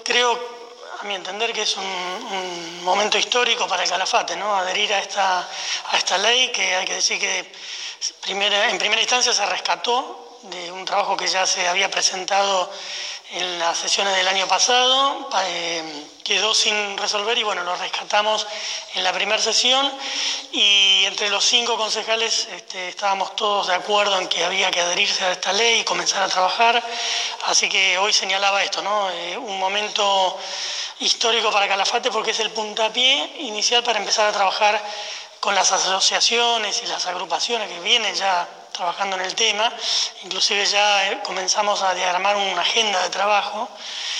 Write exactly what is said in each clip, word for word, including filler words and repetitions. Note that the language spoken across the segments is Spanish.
creo, a mi entender, que es un, un momento histórico para el Calafate, ¿no? Adherir a esta, a esta ley, que hay que decir que primera, en primera instancia se rescató de un trabajo que ya se había presentado en las sesiones del año pasado, eh, quedó sin resolver y bueno, lo rescatamos en la primera sesión y entre los cinco concejales este, estábamos todos de acuerdo en que había que adherirse a esta ley y comenzar a trabajar, así que hoy señalaba esto, ¿no? Eh, un momento histórico para Calafate porque es el puntapié inicial para empezar a trabajar con las asociaciones y las agrupaciones que vienen ya trabajando en el tema, inclusive ya comenzamos a diagramar una agenda de trabajo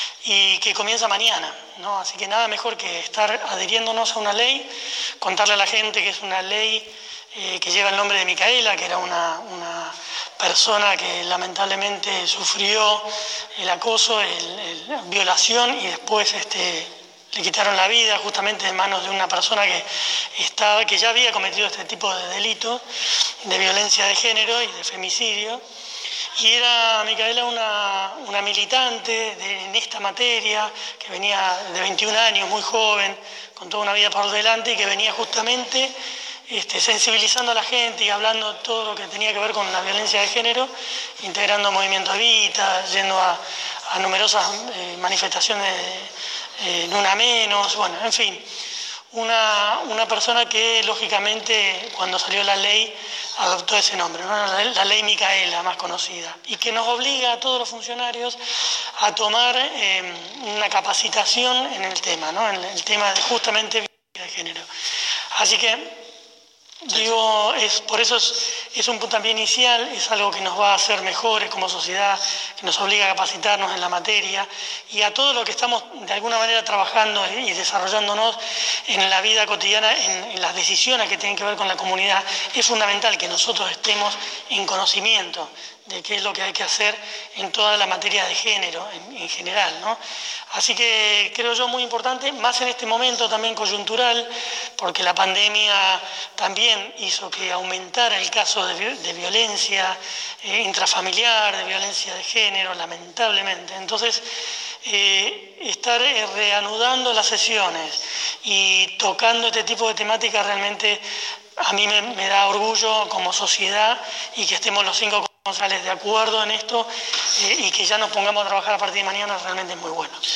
y que comienza mañana, ¿no? Así que nada mejor que estar adhiriéndonos a una ley, contarle a la gente que es una ley eh, que lleva el nombre de Micaela, que era una, una persona que lamentablemente sufrió el acoso, el, el, la violación y después este, le quitaron la vida justamente en manos de una persona que, estaba, que ya había cometido este tipo de delitos de violencia de género y de femicidio. Y era Micaela una, una militante de, en esta materia, que venía de veintiún años, muy joven, con toda una vida por delante y que venía justamente este, sensibilizando a la gente y hablando todo lo que tenía que ver con la violencia de género, integrando Movimiento Evita, yendo a, a numerosas eh, manifestaciones de, eh, Nuna Menos, bueno, en fin. Una, una persona que lógicamente cuando salió la ley adoptó ese nombre, ¿no? la, la ley Micaela más conocida, y que nos obliga a todos los funcionarios a tomar eh, una capacitación en el tema, ¿no? en el tema de justamente violencia de género. Así que digo, es, por eso es, es un puntapié inicial, es algo que nos va a hacer mejores como sociedad, que nos obliga a capacitarnos en la materia y a todo lo que estamos de alguna manera trabajando y desarrollándonos en la vida cotidiana, en, en las decisiones que tienen que ver con la comunidad. Es fundamental que nosotros estemos en conocimiento de qué es lo que hay que hacer en toda la materia de género en, en general, ¿no? Así que creo yo muy importante, más en este momento también coyuntural, porque la pandemia también hizo que aumentara el caso de, de violencia eh, intrafamiliar, de violencia de género, lamentablemente. Entonces, eh, estar eh, reanudando las sesiones y tocando este tipo de temáticas realmente a mí me, me da orgullo como sociedad y que estemos los cinco concejales de acuerdo en esto eh, y que ya nos pongamos a trabajar a partir de mañana realmente es muy bueno.